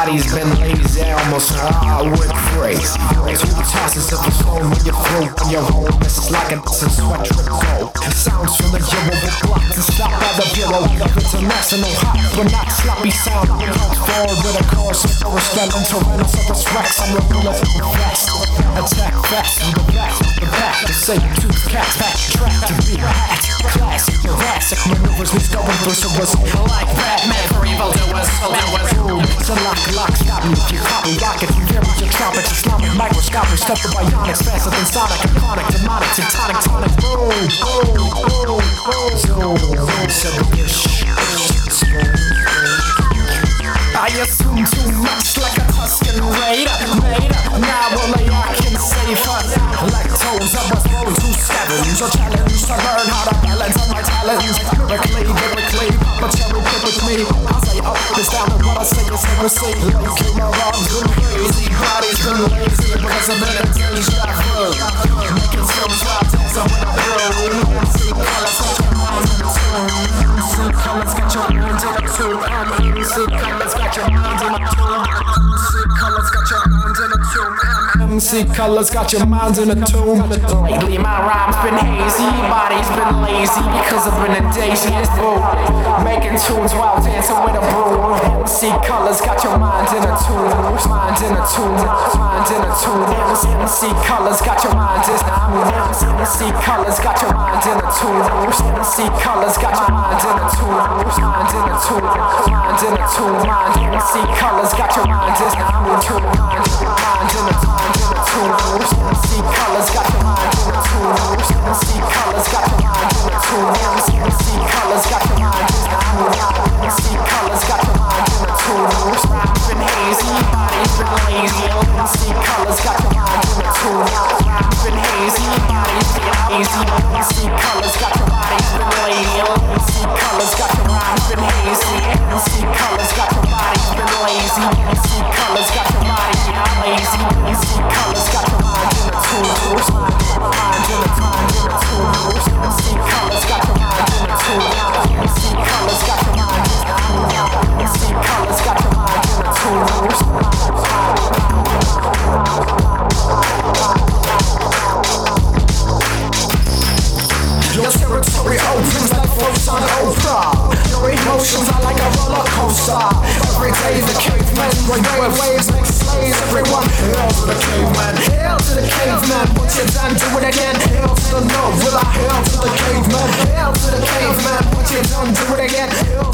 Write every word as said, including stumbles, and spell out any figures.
body's been lazy, almost hard with crazy. Two tosses of the phone when you throw on your own. This is like a distant sweat trip go. Sounds from the Euro with blocks and stop by the bureau of international hot, but not sloppy sound. Comes forward with a chorus of Forrest Gump and Tyrannosaurus Rex. I'm the bullet from the vest. Attack fast from the back, the back. The saber tooth cats back track to be hacked. Classic Jurassic maneuvers was going through, so was like Batman for evil doers. So that was boom. So lock, lock, stop me if you copy rock. If you hear me, your trumpet, Islamic microscopic stuff the bionics faster than Sonic, iconic, demonic, tectonic, tonic, boom, boom, boom, boom, zoom, I assume too much like a Tuscan Raider, Raider. Now only I can save her. Lactose, I was born to scavenge. A challenge to learn how to balance on my talents. Lyrically, lyrically, Papa Cherry pick with me. I say up, this down, and what I say is heresy. Lately my rhymes been crazy, body's been lazy because I've been a deja vu. Making some drop dance on when I blow. See colors, got your mind in the tune. See colors, got your mind in the tune. See colors, got your mind in the tune. See colors, got your mind in the tune. M C colors got your mind in a tomb. Lately my rhymes been hazy, body's been lazy because I've been a daisy. Ooh, making tunes while dancing with a broom. M C colors got your mind in a tomb. Mind in a tomb, mind in a tomb. M C colors got your mind in a tomb. M C colors got your mind in a tomb. M C colors got your mind in a tomb. Mind in a tomb, mind in a tomb. M C colors got your mind in a tomb. Mind in a tomb. M C colors got your mind in a tune. M C colors got your mind in a tune. M C colors got your mind in a tune. M C colors got your mind in a tune. Rhymes been hazy, body's been lazy. M C colors got your mind in a tune. Rhymes been hazy, body's been lazy. M C colors got your body's been lazy. M C colors got your rhymes been hazy. M C colors got your body's been lazy. M C colors got your body's been lazy. M C colors got your mind in a tune. Mind in a mind in a tune. M C colors got your mind in a tune. M C colors got your mind in a tune. M C colors got your mind in a tune. Your territory opens like floats on Oprah. Your emotions are like a roller coaster. Every day the cavemen bring wave waves like slaves. Everyone hail to the caveman, hail to the caveman. What you done, do it again. Hail to the no, will I hail to the caveman? Hail to the caveman, what you done, do it again. Hail